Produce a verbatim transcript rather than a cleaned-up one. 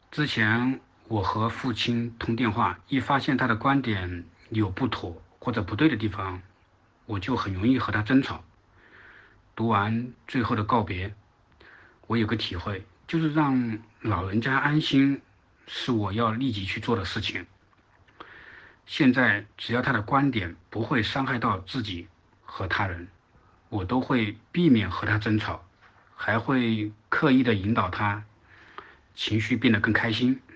之前我和父亲通电话，一发现他的观点有不妥或者不对的地方，我就很容易和他争吵。读完《最后的告别》，我有个体会，就是让老人家安心，是我要立即去做的事情。现在只要他的观点不会伤害到自己和他人，我都会避免和他争吵，还会刻意的引导他情绪变得更开心。